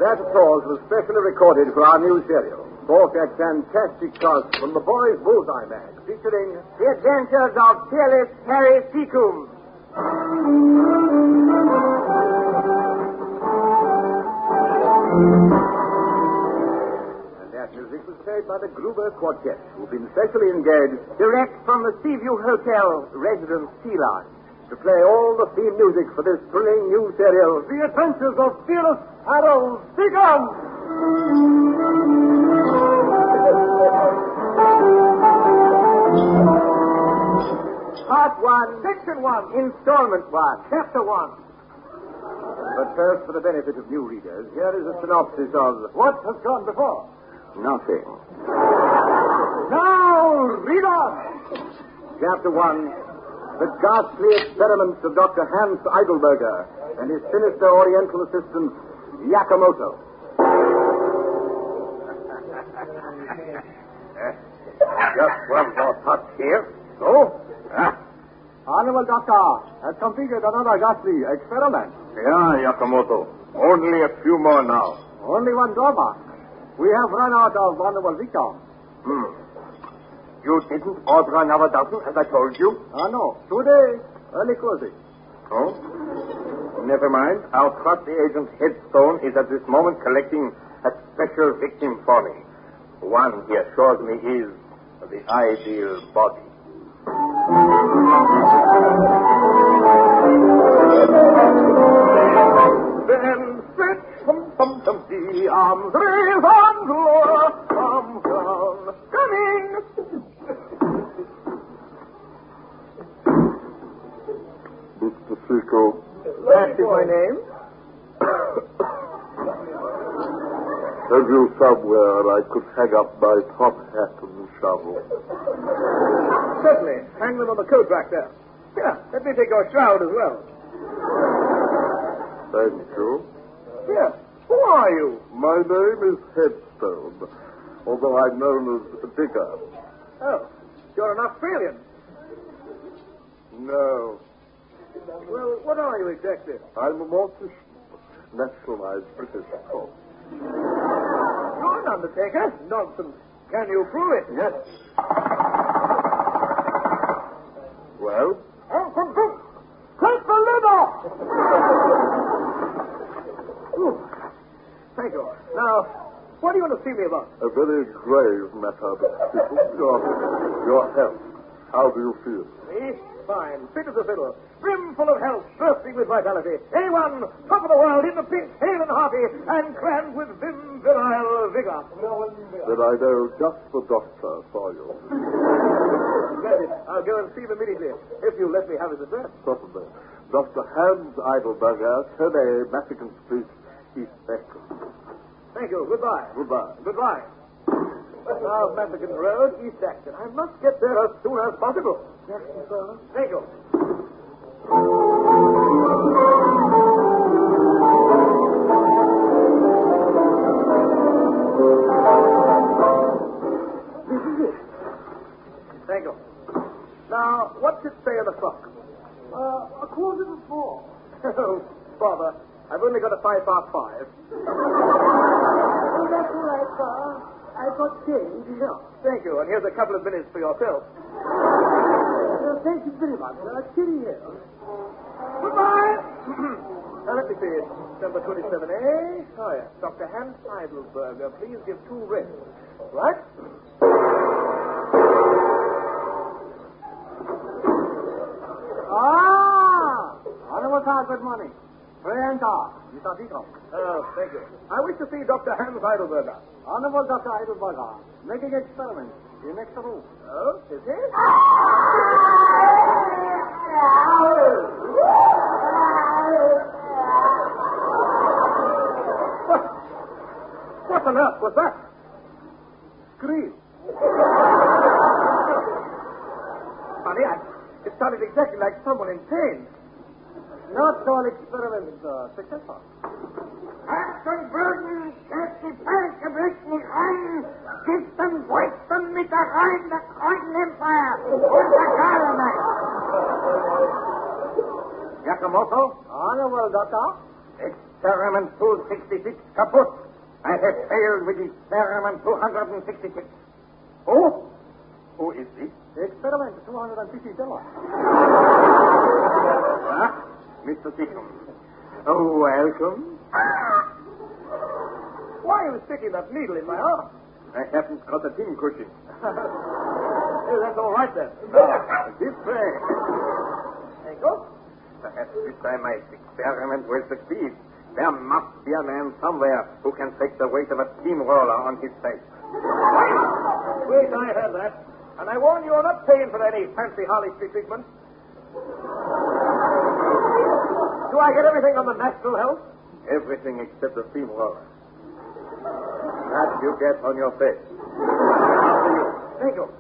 That applause was specially recorded for our new serial. Bought that fantastic cast from the Boys Bullseye mag, featuring The Adventures of Fearless Harry Seacombe. And that music was played by the Gruber Quartet, who've been specially engaged Direct from the Seaview Hotel, Residence Sea Lodge. to play all the theme music for this thrilling new serial, The Adventures of Fearless Harold Seacombe. Part 1, Section 1, Installment 1, Chapter 1. But first, for the benefit of new readers, here is a synopsis of What has gone before? Nothing. Now, read on. Chapter 1, The Ghastly Experiments of Dr. Hans Eidelberger and his sinister Oriental assistant, Yakamoto. Just one more touch here. So? Honorable Doctor has completed another ghastly experiment. Yeah, Yakamoto. Only a few more now. Only one drawback. We have run out of vulnerable victims. You didn't order another dozen, as I told you? No. Today, early closing. Oh? Never mind. I'll trust the agent's headstone is at this moment collecting a special victim for me. One, he assures me, is the ideal body. Then stretch the arms raise and lower, come down. Coming! Mr. Seacombe. That is my name. Have you somewhere I could hang up my top hat and shovel? Certainly. Hang them on the coat rack there. Here, let me take your shroud as well. Thank you. Here, who are you? My name is Headstone, although I'm known as Digger. Oh, you're an Australian. No, Well, what are you exactly? I'm a mortician, naturalized British cook. You're an undertaker? Nonsense. Can you prove it? Yes. Well, Take the lid off! Ooh. Thank you. Now, what do you want to see me about? a very grave matter, Mr. Seacombe. Your health. How do you feel? Me? Fine. Fit as a fiddle. Brimful of health, bursting with vitality. A1, top of the world, in the pink, hale and hearty, and crammed with vim, virile vigor. Then I know just the doctor for you. Splendid. I'll go and see him immediately, if you'll let me have his address. Certainly. Dr. Hans Eidelberger, 10A, Maffican Street, East Acton. Thank you. Goodbye. Goodbye. Goodbye. Now, Maffican Road, East Acton. I must get there as soon as possible. Yes, sir. Thank you. This is it. Thank you. Now, what's it say on the clock? 4:15. Oh, bother. I've only got a 5 past 5. Oh, that's all right, sir. I've got change. Yeah. Thank you. And here's a couple of minutes for yourself. Thank you very much, sir. Cheerio. Goodbye. Now, let me see. Number 27A. Oh, yes. Dr. Hans Heidelberger. Please give 2 reds. Right? Honorable sir, good morning. Enter, Mr. Seacombe. Oh, thank you. I wish to see Dr. Hans Heidelberger. Honorable Dr. Heidelberger, making experiments in next room. Oh, is he? What on earth was that? Scream. Funny, it sounded exactly like someone in pain. Not all experiments successful. Würden die Völkerblüten rein, giften, bräuchten mit der Rein der Kreuzempire und der Garnet. Yakamoto? Honorable Doctor, Experiment 266 kaput. I have failed with experiment 266. Oh? Who is this? Experiment $250. Mr. Seacombe. Oh, welcome. Why are you sticking that needle in my arm? I haven't got a tin cushion. Hey, that's all right, then. This way. There you go. Perhaps this time my experiment will succeed. There must be a man somewhere who can take the weight of a steamroller on his face. Wait, I heard that. And I warn you, you're not paying for any fancy Harley Street treatment. Do I get everything on the natural health? Everything except the steamroller. That you get on your face. Thank you.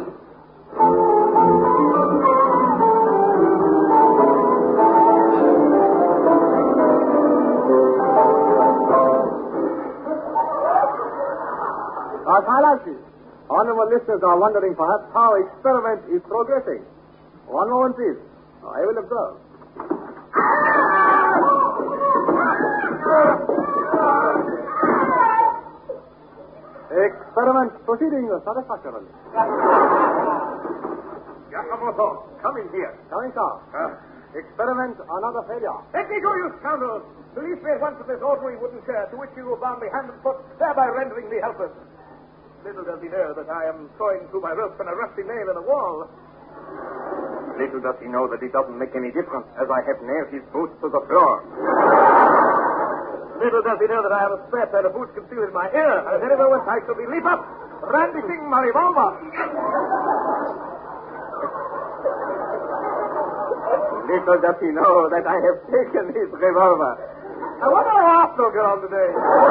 Our Kailashi, honorable listeners are wondering perhaps how experiment is progressing. One moment, please. I will observe. Experiment proceeding satisfactorily. Yakamoto, come in here. Coming, sir. Experiment another failure. Let me go, you scoundrels! Release me at once of this ordinary wooden chair to which you have bound me hand and foot, thereby rendering me helpless. Little does he know that I am sawing through my rope and a rusty nail in the wall. Little does he know that it doesn't make any difference, as I have nailed his boots to the floor. Little does he know that I have a spare pair of boots concealed in my ear, and at any moment I shall be leap up, brandishing my revolver. Little does he know that I have taken his revolver. I wonder how Arsenal get on today.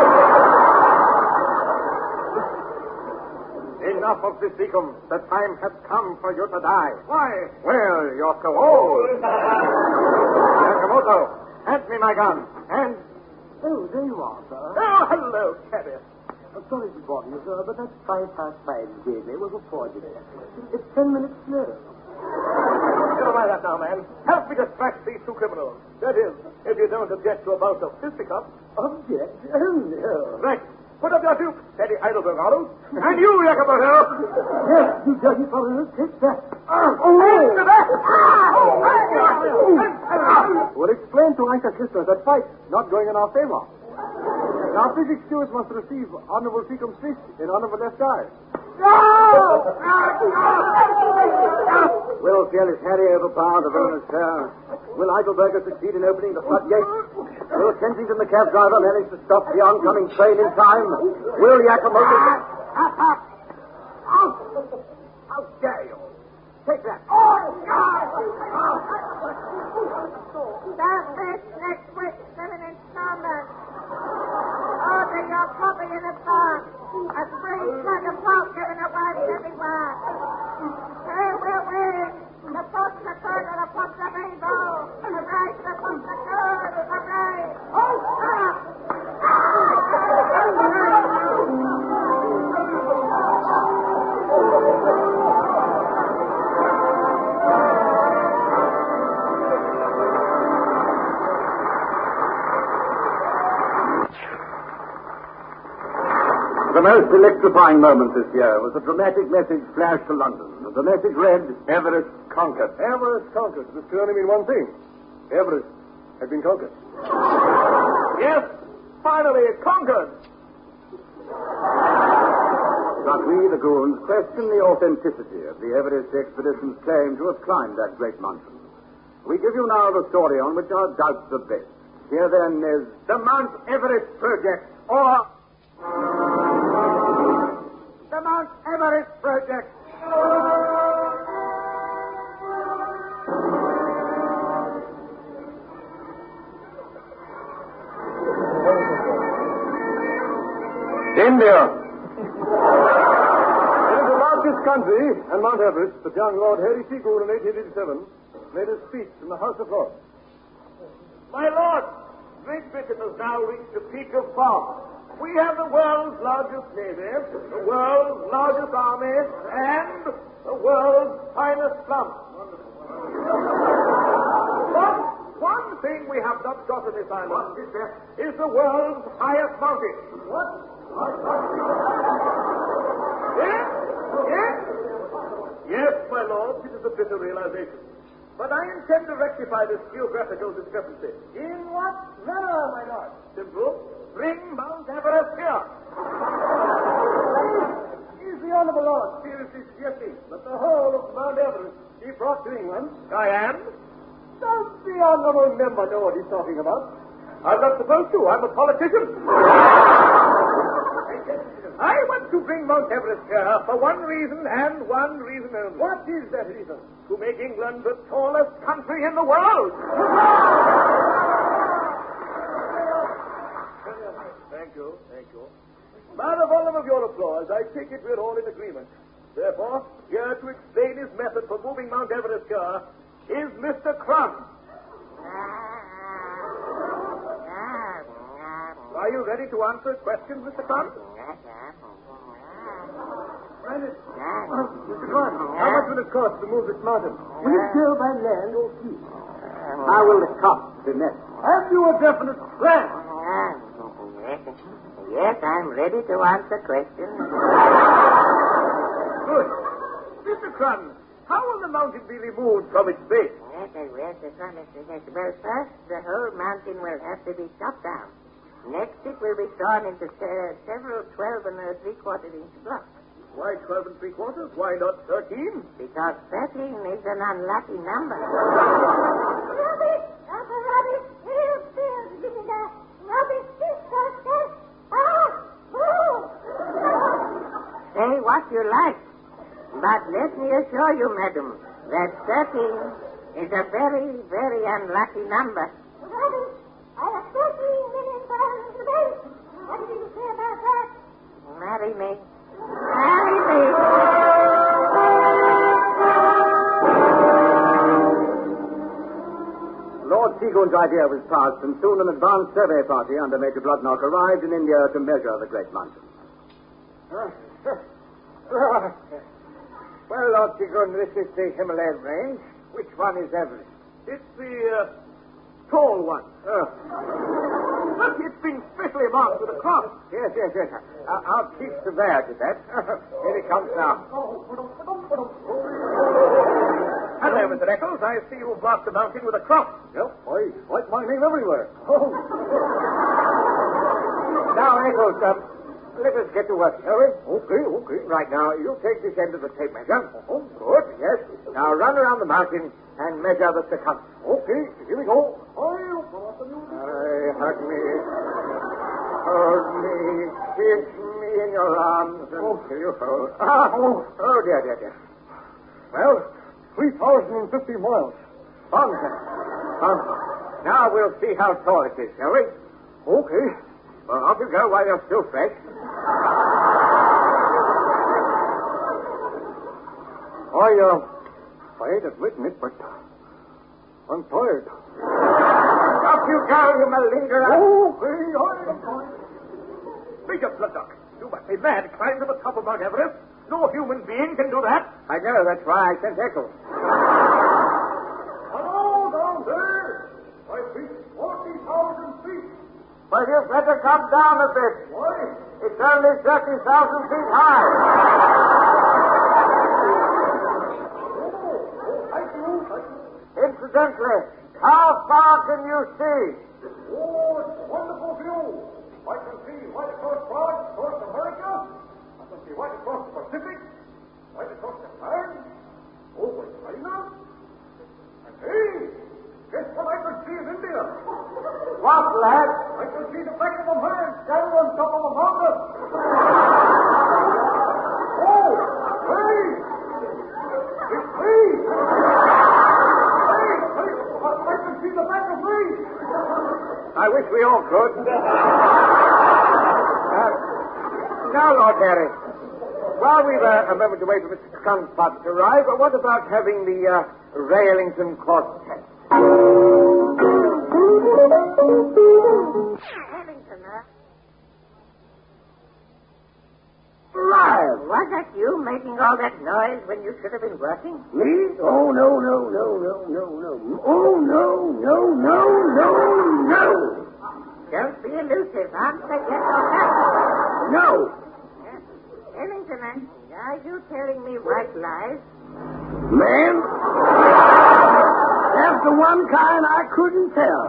Enough of this, Seacombe. The time has come for you to die. Why? Well, you're so old. Yakamoto, hand me my gun. And... Oh, there you are, sir. Oh, hello, Cabby. Sorry to bother you, sir, but that 5 you gave me was a forgery. It's 10 minutes later. Never mind that now, man. Help me to scratch these two criminals. That is, if you don't object to a bout of fisticuffs. Object? Oh, no. Right. Put up your duke, Teddy Heidelberg, Otto. And you, Yakamoto. Yes, you dirty fellow. Take that. Into that. We'll explain to Anka Kisner that fight not going in our favor. Now, please excuse must receive Honorable Seacombe's fist in Honorable left eye. Will fearless Harry overpower the villainous pair? Will Heidelberger succeed in opening the floodgates? Will Kensington, the cab driver, manage to stop the oncoming train in time? Will Yakamoto... How dare you? Take that. That bitch next week, 7 installment. Order your copy in advance. A free plug of pulp given away to everyone. Who will win? The Fox, the Third, or the Fox, the Rainbow? The right, the Fox, the Third, the right. Oh, stop! The most electrifying moment this year was the dramatic message flashed to London. The message read, Everest conquered. Everest conquered. This can only mean one thing. Everest had been conquered. Yes, finally conquered. But we, the goons, question the authenticity of the Everest expedition's claim to have climbed that great mountain. We give you now the story on which our doubts are based. Here then is The Mount Everest Project, or... The Mount Everest Project. India. in the largest country, and Mount Everest, that young Lord Harry Seagoon in 1887 made a speech in the House of Lords. My lord, Great Britain has now reached the peak of power. We have the world's largest navy, the world's largest army, and the world's finest slum. One thing we have not got on this island is the world's highest mountain. What? Yes? Yes? Yes, my lord, it is a bitter realization. But I intend to rectify this geographical discrepancy. In what manner, my lord? Simple. Bring Mount Everest here. Is the Honorable Lord Seriously suggesting that the whole of Mount Everest be brought to England? I am. Does the Honorable Member know what he's talking about? I'm not supposed to. I'm a politician. I want to bring Mount Everest here for one reason and one reason only. What is that reason? To make England the tallest country in the world. Thank you. By the volume of your applause, I take it we're all in agreement. Therefore, here to explain his method for moving Mount Everest here is Mr. Crumb. Are you ready to answer questions, Mr. Crumb? Mr. Crumb, How much will it cost to move this mountain? will it go by land or sea? How will the cost be met? Have you a definite plan? Yes, I'm ready to answer questions. Good. Mr. Crumb, how will the mountain be removed from its base? Well, first, the whole mountain will have to be chopped down. Next, it will be sawn into several 12 and 3/4 inch blocks. Why 12 and 3/4? Why not 13? Because 13 is an unlucky number. Say what you like, but let me assure you, madam, that 13 is a very, very unlucky number. I have 13 million pounds a day. What do you say about that? Marry me. Marry me. Lord Seagoon's idea was passed, and soon an advanced survey party under Major Bloodnock arrived in India to measure the great mountain. Well, Lord Seagoon, this is the Himalayan range. Which one is Everest? It's the tall one. Look, it's been specially marked with a cross. Yes. I'll keep severity that. Here it comes now. Hello, Mr. Eccles. I see you've marked the mountain with a cross. Yep, I write my name everywhere. Now, Eccles, let us get to work, shall we? Okay. Right now, you take this end of the tape measure. Oh, good, yes. Now run around the mountain and measure the circumference. Okay, here we go. Hug me. Hold me. Kiss me in your arms until you hold. Oh, dear. Well, 3,050 miles. Now we'll see how tall it is, shall we? Okay. Well, off you go while you're still fresh. I ain't admitting it, but I'm tired. Off you go, you malingerer. Okay, I'm tired. Major Bloodnock, you must be mad. Climb to the top of Mount Everest. No human being can do that. I know, that's why I sent Eccles. Hello, down there. I think 40,000 feet. Well, you'd better come down a bit. Why? It's only 30,000 feet high. Thank you. Incidentally, how far can you see? Oh, it's a wonderful view. I can see right across France, across America. I can see right across the Pacific, right across Japan, over China. And hey, guess what I can see in India? What, lad? I can see the back of a man standing on top of a mountain. Oh, hey! It's me! Hey, I can see the back of me! I wish we all could. Now, Lord Harry, while we were a moment away from Mr. Crumb's to arrive, what about having the Railington Quartet? Ellington, huh? Live! Was that you making all that noise when you should have been working? Me? Oh, no. Oh, no. elusive, aren't they? Get your back. No. Ellington, are you telling me white lies? Ma'am, that's the one kind I couldn't tell.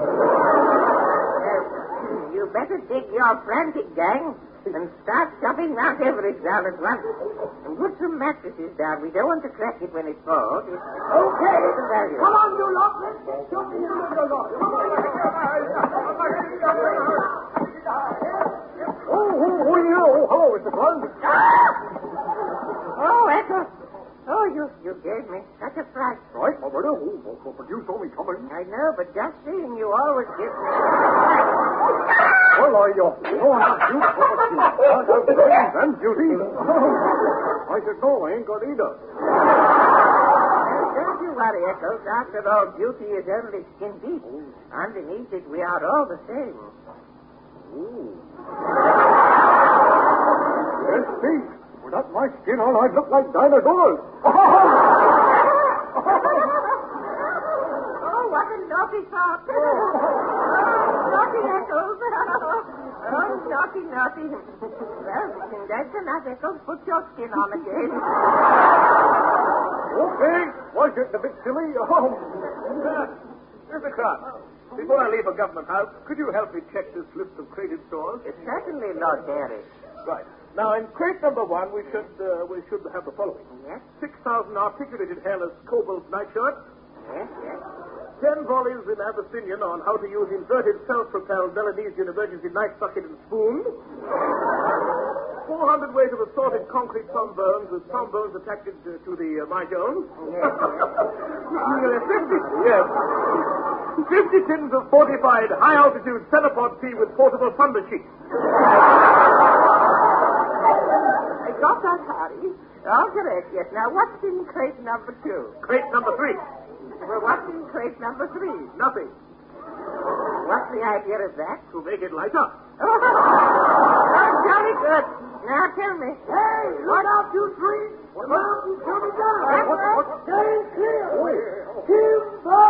You better dig your frantic gang and start shoving Mount Everest down at once. And put some mattresses down. We don't want to crack it when it falls. Okay. Come on, you lot. Let's get something in the lot. Oh, hello, Mr. Bond. Oh, Echo. Oh, you gave me such a fright. Right, Alberta. But you saw me coming. I know, but just seeing you always gives me a fright. Well, I don't have you for brains and beauty. I said, no, I ain't got either. Don't you worry, Echo. After all, beauty is only skin deep. Underneath it, we are all the same. Ooh. Yes, see. Without my skin on, I'd look like dinosaurs. Oh, what a naughty thought. Naughty Eccles. Oh, naughty. Well, that's enough, Eccles. Put your skin on again. Okay. Was it a bit silly? Mr. Clark, before I leave a government house, could you help me check this list of crated stores? Certainly, Lord Harry. Right. Now, in crate number 1, we should have the following. Yes? 6,000 articulated hairless cobalt nightshirts. Yes. 10 volleys in Abyssinian on how to use inverted self-propelled Melanesian emergency knife bucket and spoon. 400 ways of assorted concrete trombones with trombones attached to the Jones. Yes. 50 tins of fortified high-altitude centipod tea with portable thunder sheets. I got that, Harry. All correct, yes. Now, what's in crate number 2? Crate number 3. Well, what's in crate number 3? Nothing. What's the idea of that? To make it light up. Oh, jolly good. Now, tell me. Hey, look out, you three. The mountain's coming down. What? Stay clear. Timber!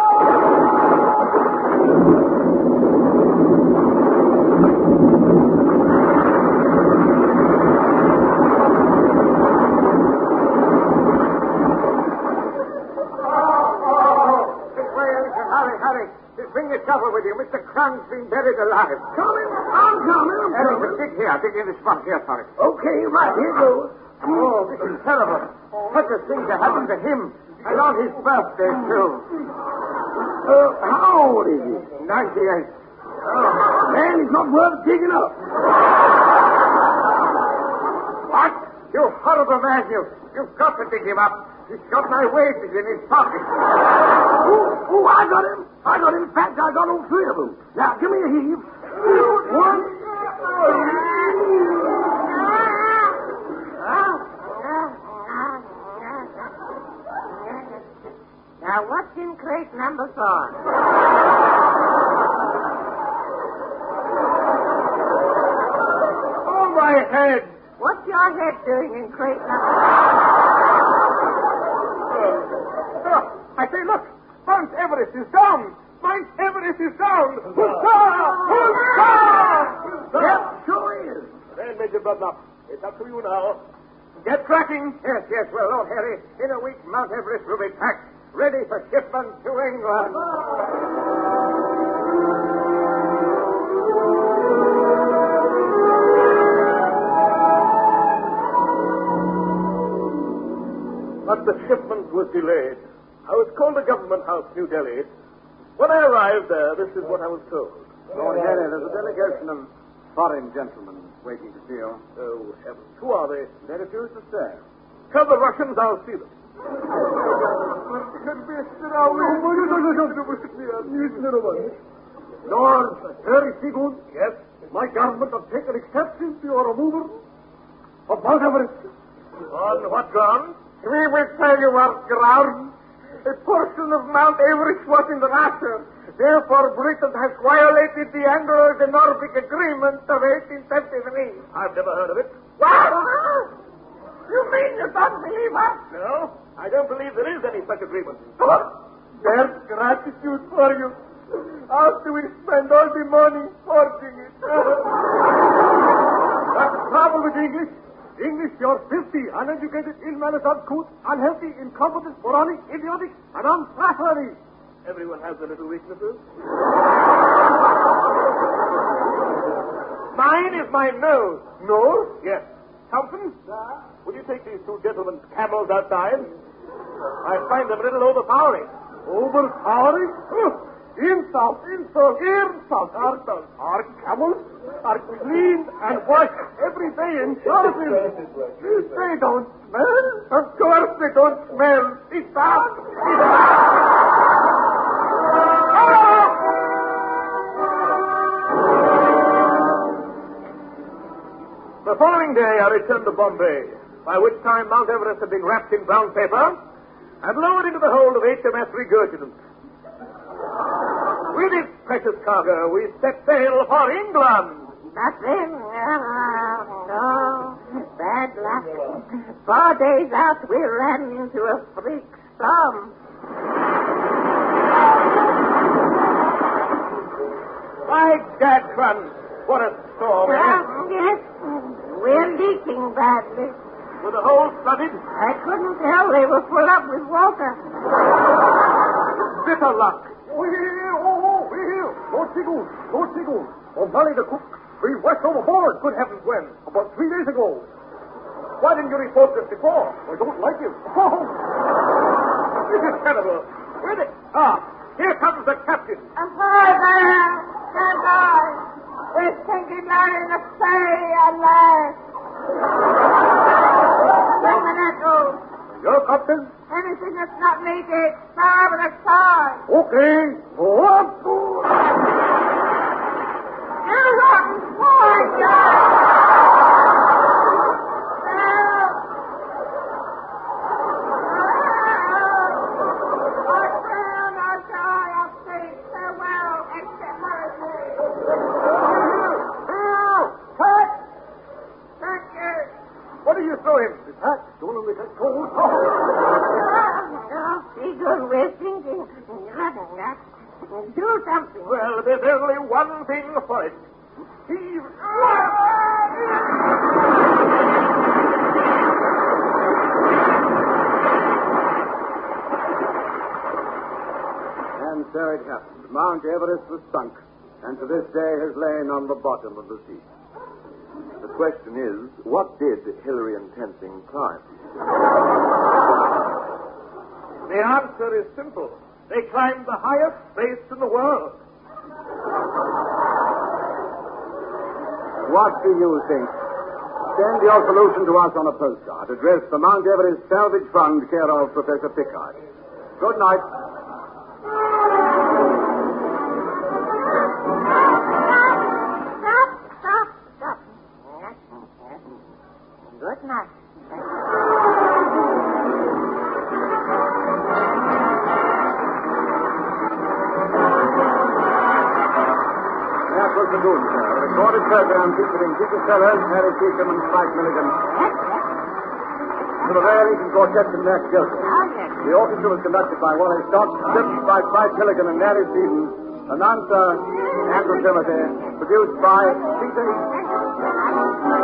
Hurry. Just bring the shovel with you. Mr. Crumb's been buried alive. Coming. I'm coming. Ellington, dig here. Dig in the spot here for it. Okay, right. Here goes. Oh, this is terrible. Such a thing to happen to him. And on his birthday, too. How old is he? 98. Man, he's not worth digging up. What? You horrible man, you've got to dig him up. He's got my wages in his pocket. Oh, I got him. In fact, I got all 3 of them. Now, give me a heave. 1. Now, what's in crate number 4? Oh, my head. What's your head doing in crate number 4? I say, look. Mount Everest is down. Mount Everest is down. Huzzah! Huzzah! Yep, sure is. Then, Major Budnup, it's up to you now. Get cracking. Yes. Well, Lord Harry, in a week, Mount Everest will be packed, ready for shipment to England. But the shipment was delayed. I was called to Government House, New Delhi. When I arrived there, this is what I was told. Lord Harry, there's a delegation of foreign gentlemen waiting to see you. Oh, heavens. Who are they? They refuse to stay. Tell the Russians I'll see them. Lord Harry Seagood, Yes? my government have taken exception to your removal of Mount Everest. On what ground? We will tell you what ground. A portion of Mount Everest was in Russia. Therefore, Britain has violated the Anglo-Nordic Agreement of 1873. I've never heard of it. What? You mean you don't believe us? No, I don't believe there is any such agreement. There's gratitude for you. after we spend all the money forging it. That's the trouble with English. English, you're filthy, uneducated, ill-mannered, uncouth, unhealthy, incompetent, moronic, idiotic, and untrustworthy. Everyone has their little weaknesses. Mine is my nose. Nose? Yes. Thompson? Would you take these two gentlemen's camels outside? I find them a little overpowering. Overpowering? Insult. Our camels are cleaned and washed every day in Charleston. They don't smell. Of course they don't smell. It's bad. The following day, I returned to Bombay, by which time Mount Everest had been wrapped in brown paper and lowered into the hold of HMS Regurgitant. With its precious cargo, we set sail for England. Nothing. No. Bad luck. 4 days out, we ran into a freak storm. My Gad, son, what a storm, Yes. We're leaking badly. With the hole flooded? I couldn't tell. They were full up with water. Bitter luck. We're here. Lord Seagoon. O'Malley the cook. We went overboard. Good heavens, when? About 3 days ago. Why didn't you report this before? I don't like him. This is terrible. Where the... here comes the captain. Ahoy there! Stand by! We're sinking down in the sea at last. Bring the nettles. Your captain? Anything that's not needed, starboard and side. Okay. Go up. You rotten boy, John! What do you throw him? His hat. Don't let me get cold. Be good. We're sinking. Do something. Well, there's only one thing for it. Heave. And so it happened. Mount Everest was sunk, and to this day has lain on the bottom of the sea. The question is, what did Hillary and Tenzing climb? The answer is simple. They climbed the highest base in the world. What do you think? Send your solution to us on a postcard addressed the Mount Everest Salvage Fund, care of Professor Pickard. Good night. Stop. Good night. That was the Goon Show. A recorded program featuring Peter Sellers, Harry Peachem, and Spike Milligan. To the Royal Eton Quartet and Max Gilson. The orchestra was conducted by Wally Scott, script by Spike Milligan and Mary Stevens. Announcer Andrew Timothy. Produced by Peter Eaton.